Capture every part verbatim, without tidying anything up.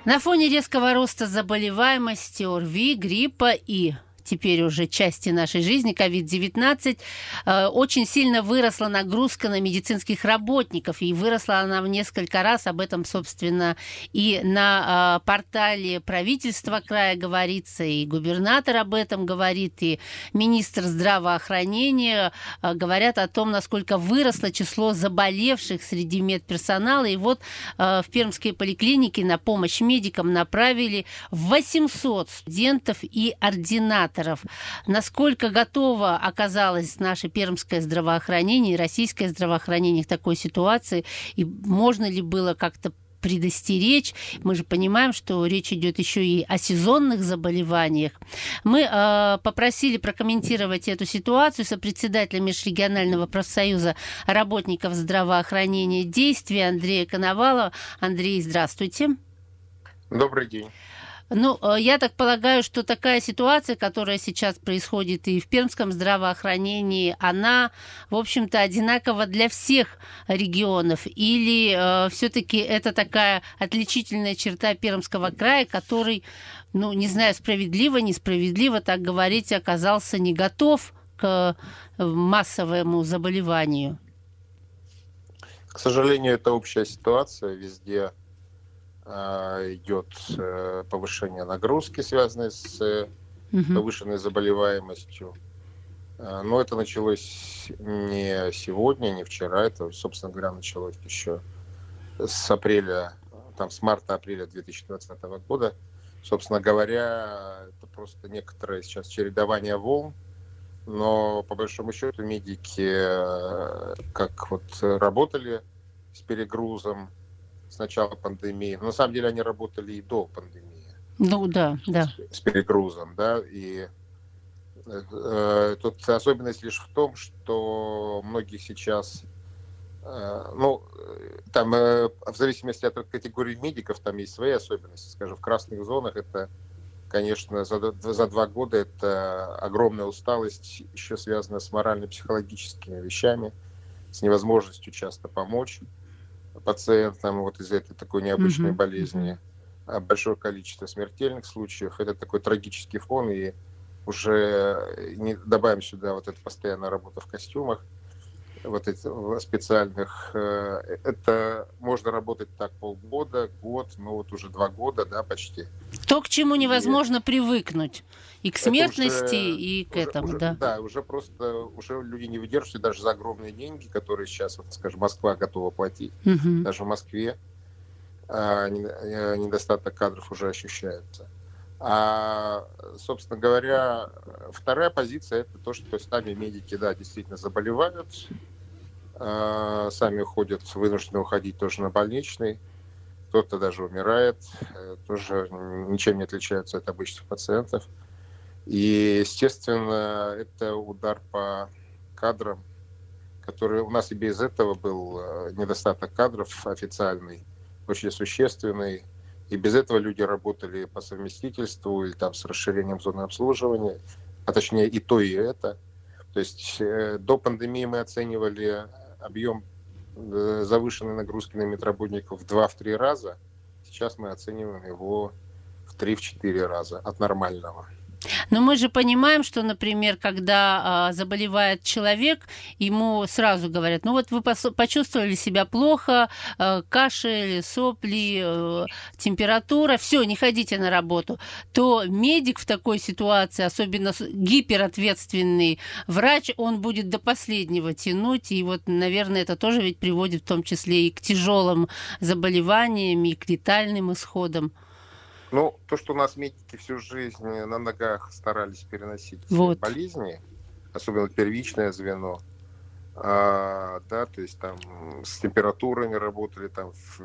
На фоне резкого роста заболеваемости ОРВИ, гриппа и теперь уже части нашей жизни, ковид девятнадцать, э, очень сильно выросла нагрузка на медицинских работников. И выросла она в несколько раз. Об этом, собственно, и на э, портале правительства края говорится, и губернатор об этом говорит, и министр здравоохранения э, говорят о том, насколько выросло число заболевших среди медперсонала. И вот э, в пермской поликлинике на помощь медикам направили восемьсот студентов и ординаторов. Насколько готово оказалось наше пермское здравоохранение и российское здравоохранение к такой ситуации, и можно ли было как-то предостеречь? Мы же понимаем, что речь идет еще и о сезонных заболеваниях. Мы э, попросили прокомментировать эту ситуацию сопредседателя Межрегионального профсоюза работников здравоохранения «Действия» Андрея Коновалова. Андрей, здравствуйте. Добрый день. Ну, я так полагаю, что такая ситуация, которая сейчас происходит и в пермском здравоохранении, она, в общем-то, одинакова для всех регионов? Или э, все-таки это такая отличительная черта Пермского края, который, ну, не знаю, справедливо, несправедливо так говорить, оказался не готов к массовому заболеванию? К сожалению, это общая ситуация. Везде идет повышение нагрузки, связанной с повышенной заболеваемостью. Но это началось не сегодня, не вчера. Это, собственно говоря, началось еще с апреля, там, с марта-апреля две тысячи двадцатого года. Собственно говоря, это просто некоторое сейчас чередование волн. Но, по большому счету, медики как вот работали с перегрузом с начала пандемии. Но на самом деле они работали и до пандемии. Ну да, да. С, с перегрузом, да. И э, тут особенность лишь в том, что многих сейчас, э, ну, там э, в зависимости от категории медиков, там есть свои особенности. Скажем, в красных зонах это, конечно, за, за два года это огромная усталость, еще связанная с морально-психологическими вещами, с невозможностью часто помочь пациентам вот из этой такой необычной uh-huh, болезни. Uh-huh. Большое количество смертельных случаев. Это такой трагический фон. И уже не добавим сюда вот эту постоянную работу в костюмах, вот этих специальных. Это можно работать так полгода, год, ну вот уже два года, да, почти. То, к чему невозможно и привыкнуть. И к смертности, уже, и к уже, этому, уже, да. Да, уже просто уже люди не выдерживают даже за огромные деньги, которые сейчас, вот, скажем, Москва готова платить. Uh-huh. Даже в Москве а, недостаток кадров уже ощущается. А, собственно говоря, вторая позиция — это то, что сами медики, да, действительно заболевают, а, сами уходят, вынуждены уходить тоже на больничный. Кто-то даже умирает, тоже ничем не отличаются от обычных пациентов. И, естественно, это удар по кадрам, который у нас и без этого был недостаток кадров официальный, очень существенный. И без этого люди работали по совместительству или там с расширением зоны обслуживания, а точнее и то, и это. То есть до пандемии мы оценивали объем завышенной нагрузки на медработников в два-три раза. Сейчас мы оцениваем его в три-четыре раза от нормального. Но мы же понимаем, что, например, когда а, заболевает человек, ему сразу говорят, ну вот вы почувствовали себя плохо, а, кашель, сопли, а, температура, все, не ходите на работу. То медик в такой ситуации, особенно гиперответственный врач, он будет до последнего тянуть. И вот, наверное, это тоже ведь приводит в том числе и к тяжелым заболеваниям, и к летальным исходам. Ну, то, что у нас медики всю жизнь на ногах старались переносить вот. болезни, особенно первичное звено, а, да, то есть там с температурами работали, там в,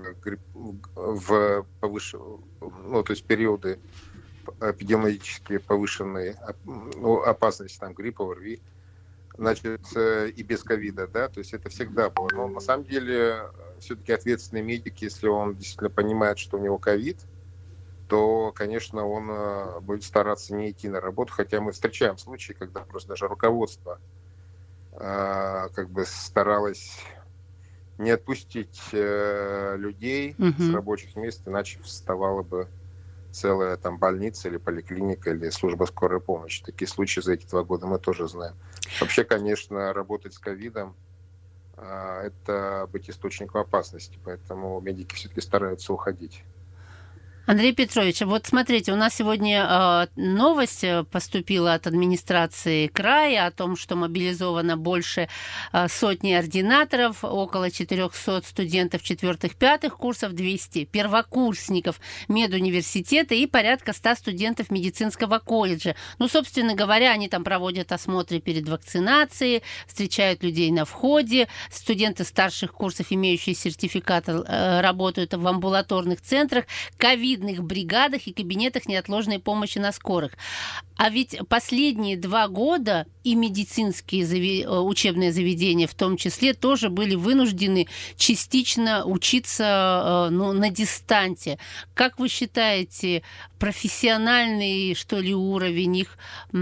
в повыш... ну, то есть периоды эпидемиологически повышенной ну, опасности, там гриппа, ОРВИ, значит, и без ковида, да, то есть это всегда было. Но на самом деле все-таки ответственный медик, если он действительно понимает, что у него ковид, то, конечно, он э, будет стараться не идти на работу, хотя мы встречаем случаи, когда просто даже руководство э, как бы старалось не отпустить э, людей Угу. с рабочих мест, иначе вставала бы целая там больница или поликлиника или служба скорой помощи. Такие случаи за эти два года мы тоже знаем. Вообще, конечно, работать с ковидом э, это быть источником опасности, поэтому медики все-таки стараются уходить. Андрей Петрович, вот смотрите, у нас сегодня э, новость поступила от администрации края о том, что мобилизовано больше э, сотни ординаторов, около четырехсот студентов четвертых-пятых курсов, двести первокурсников медуниверситета и порядка ста студентов медицинского колледжа. Ну, собственно говоря, они там проводят осмотры перед вакцинацией, встречают людей на входе. Студенты старших курсов, имеющие сертификат, э, работают в амбулаторных центрах, ковид бригадах и кабинетах неотложной помощи на скорых. А ведь последние два года и медицинские зави... учебные заведения в том числе тоже были вынуждены частично учиться ну, на дистанте. Как вы считаете, профессиональный, что ли, уровень их,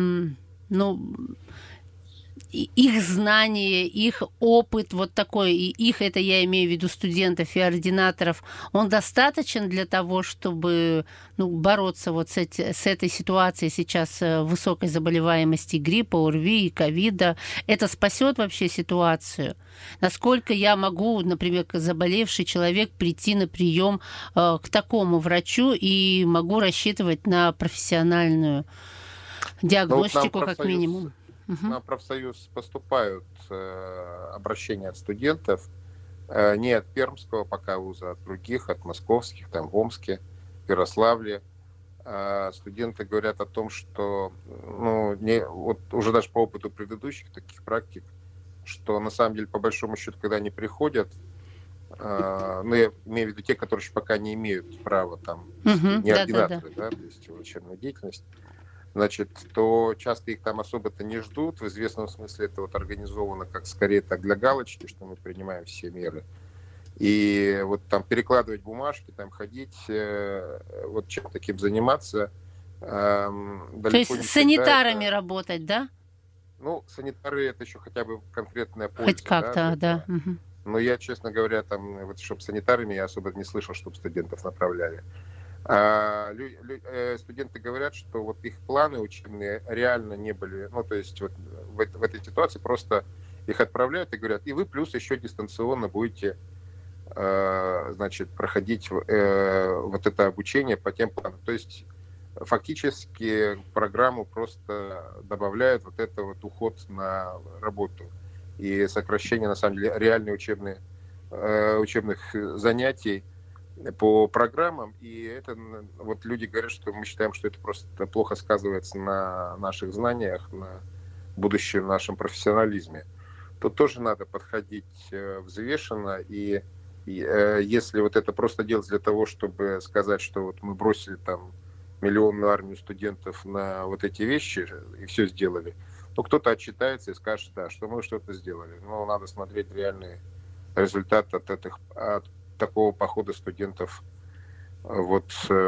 ну, их знания, их опыт вот такой, и их, это я имею в виду студентов и ординаторов, он достаточен для того, чтобы ну, бороться вот с, эти, с этой ситуацией сейчас высокой заболеваемости гриппа, ОРВИ и ковида? Это спасет вообще ситуацию? Насколько я могу, например, как заболевший человек, прийти на прием э, к такому врачу и могу рассчитывать на профессиональную диагностику, ну, вот как минимум? Угу. На профсоюз поступают э, обращения от студентов, э, не от Пермского пока вуза, а от других, от московских, там в Омске, в Ярославле. Э, студенты говорят о том, что, ну, не, вот уже даже по опыту предыдущих таких практик, что на самом деле, по большому счету, когда они приходят, э, ну, я имею в виду те, которые еще пока не имеют права, там, угу, не да, ординаторы, да, да. да, то есть врачебную деятельность, значит, то часто их там особо-то не ждут. В известном смысле это вот организовано как скорее так для галочки, что мы принимаем все меры. И вот там перекладывать бумажки, там ходить, э, вот чем таким заниматься. Э, то есть с санитарами это... работать, да? Ну, санитары это еще хотя бы конкретная польза. Хоть как-то, да. да. Угу. Но я, честно говоря, там, вот, чтобы санитарами я особо не слышал, чтобы студентов направляли. А, лю, лю, э, студенты говорят, что вот их планы учебные реально не были, ну, то есть вот в, в этой ситуации просто их отправляют и говорят, и вы плюс еще дистанционно будете, э, значит, проходить э, вот это обучение по тем планам. То есть фактически программу просто добавляют вот это вот уход на работу и сокращение, на самом деле, реальных учебных, э, учебных занятий по программам, и это вот люди говорят, что мы считаем, что это просто плохо сказывается на наших знаниях, на будущем нашем профессионализме. Тут тоже надо подходить взвешенно, и, и если вот это просто делать для того, чтобы сказать, что вот мы бросили там миллионную армию студентов на вот эти вещи и все сделали, то кто-то отчитается и скажет, да, что мы что-то сделали. Но надо смотреть реальный результат от этих от такого похода студентов вот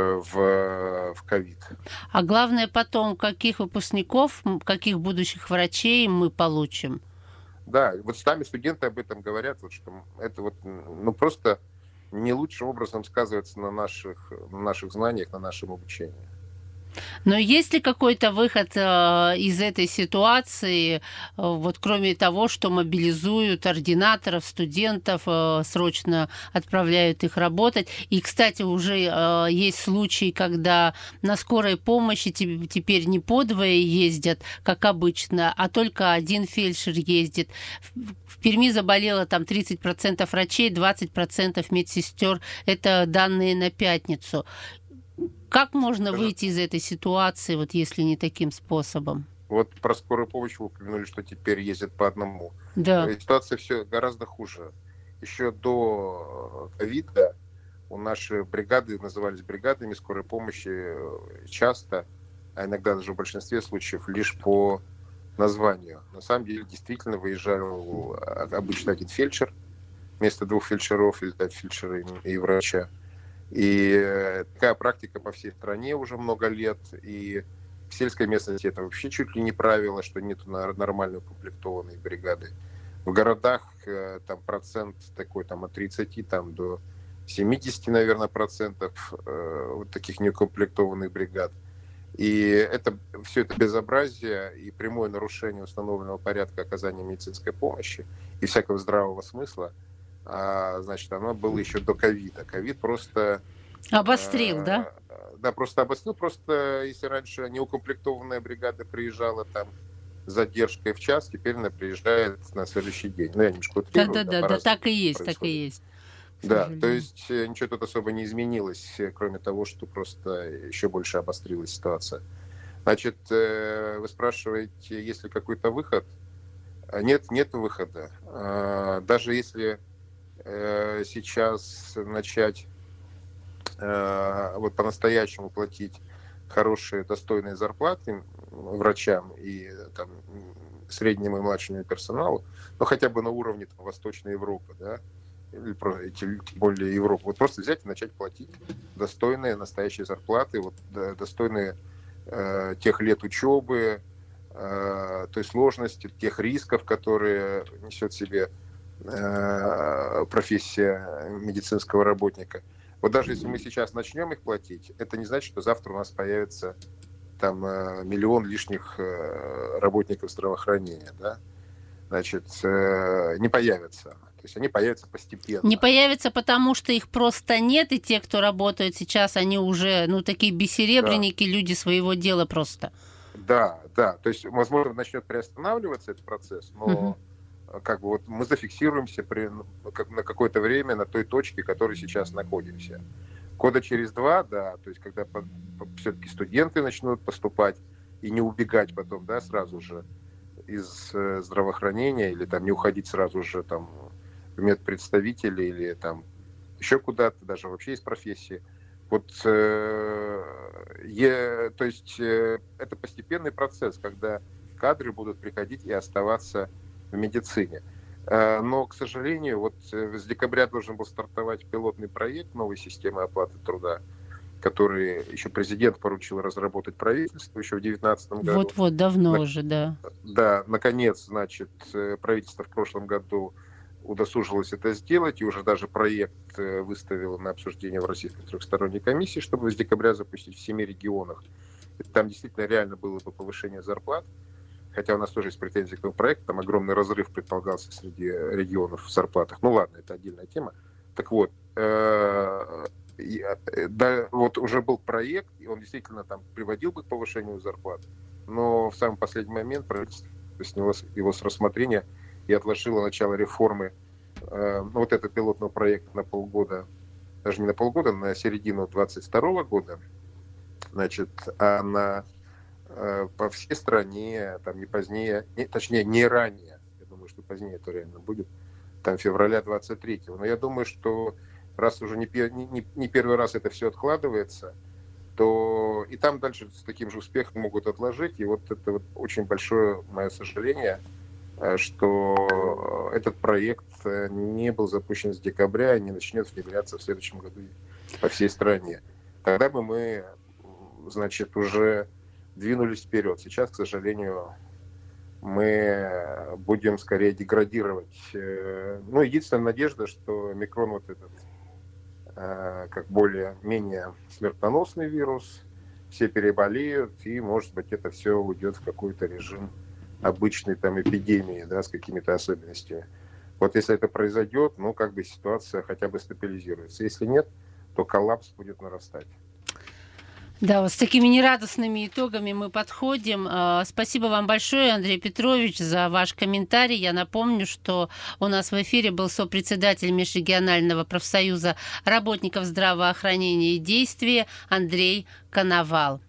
в ковид. А главное потом, каких выпускников, каких будущих врачей мы получим. Да, вот сами студенты об этом говорят, вот, что это вот, ну, просто не лучшим образом сказывается на наших, на наших знаниях, на нашем обучении. Но есть ли какой-то выход э, из этой ситуации, э, вот кроме того, что мобилизуют ординаторов, студентов, э, срочно отправляют их работать? И, кстати, уже э, есть случаи, когда на скорой помощи теперь не по двое ездят, как обычно, а только один фельдшер ездит. В Перми заболело там тридцать процентов врачей, двадцать процентов медсестер. Это данные на пятницу. Как можно выйти из этой ситуации, вот если не таким способом? Вот про скорую помощь вы упомянули, что теперь ездят по одному. Да. Ситуация все гораздо хуже. Еще до ковида у нашей бригады назывались бригадами скорой помощи часто, а иногда даже в большинстве случаев лишь по названию. На самом деле действительно выезжал обычно один фельдшер вместо двух фельдшеров или фельдшера и врача. И такая практика по всей стране уже много лет, и в сельской местности это вообще чуть ли не правило, что нет нормально укомплектованной бригады. В городах там процент такой там от тридцати там, до семидесяти, наверное, процентов вот таких неукомплектованных бригад. И это, все это безобразие и прямое нарушение установленного порядка оказания медицинской помощи и всякого здравого смысла, а, значит, оно было еще до ковида. Ковид просто... Обострил, а, да? Да, просто обострил. Просто если раньше неукомплектованная бригада приезжала там с задержкой в час, теперь она приезжает на следующий день. Ну, я немножко утрирую. Да-да-да, да, да, так и есть, происходит. так и есть. Да, то есть ничего тут особо не изменилось, кроме того, что просто еще больше обострилась ситуация. Значит, вы спрашиваете, есть ли какой-то выход? Нет, нет выхода. Даже если сейчас начать вот по-настоящему платить хорошие, достойные зарплаты врачам и там, среднему и младшему персоналу, ну хотя бы на уровне там, Восточной Европы, да, или тем более Европы. Вот просто взять и начать платить достойные настоящие зарплаты, вот, достойные э, тех лет учебы, э, той сложности, тех рисков, которые несет в себе э, профессия медицинского работника. Вот даже если мы сейчас начнем их платить, это не значит, что завтра у нас появится там э, миллион лишних э, работников здравоохранения, да? Значит, э, не появится. То есть они появятся постепенно. Не появятся, потому что их просто нет, и те, кто работают сейчас, они уже, ну, такие бессеребренники, да. Люди своего дела просто. Да, да. То есть, возможно, начнет приостанавливаться этот процесс, но угу. как бы вот мы зафиксируемся при, как, на какое-то время на той точке, в которой сейчас находимся. Года через два, да, то есть когда по, по, все-таки студенты начнут поступать и не убегать потом, да, сразу же из э, здравоохранения или там не уходить сразу же там в медпредставители или там еще куда-то, даже вообще из профессии. Вот, э, е, то есть э, это постепенный процесс, когда кадры будут приходить и оставаться в медицине. Э, но, к сожалению, вот э, с декабря должен был стартовать пилотный проект новой системы оплаты труда, который еще президент поручил разработать правительству еще в две тысячи девятнадцатом году. Вот-вот, давно На, уже, да. Да, наконец, значит, правительство в прошлом году удосужилось это сделать, и уже даже проект выставило на обсуждение в Российской трехсторонней комиссии, чтобы с декабря запустить в семи регионах. И там действительно реально было бы повышение зарплат, хотя у нас тоже есть претензии к этому проекту, там огромный разрыв предполагался среди регионов в зарплатах. Ну ладно, это отдельная тема. Так вот, э- да, вот уже был проект, и он действительно там приводил бы к повышению зарплат, но в самый последний момент правительство сняло его с рассмотрения и отложило начало реформы, э, ну, вот этого пилотного проекта на полгода, даже не на полгода, на середину двадцать второго года, значит, а на, э, по всей стране, там не позднее, не, точнее, не ранее, я думаю, что позднее это реально будет, там февраля двадцать третьего, но я думаю, что раз уже не, не, не первый раз это все откладывается, то и там дальше с таким же успехом могут отложить. И вот это вот очень большое мое сожаление, что этот проект не был запущен с декабря и не начнет внедряться в следующем году по всей стране. Тогда бы мы, значит, уже двинулись вперед. Сейчас, к сожалению, мы будем скорее деградировать. Ну, единственная надежда, что микрон вот этот как более-менее смертоносный вирус, все переболеют, и, может быть, это все уйдет в какой-то режим обычной там эпидемии, да, с какими-то особенностями. Вот если это произойдет, ну, как бы ситуация хотя бы стабилизируется. Если нет, то коллапс будет нарастать. Да, вот с такими нерадостными итогами мы подходим. Спасибо вам большое, Андрей Петрович, за ваш комментарий. Я напомню, что у нас в эфире был сопредседатель Межрегионального профсоюза работников здравоохранения и действия Андрей Коновал.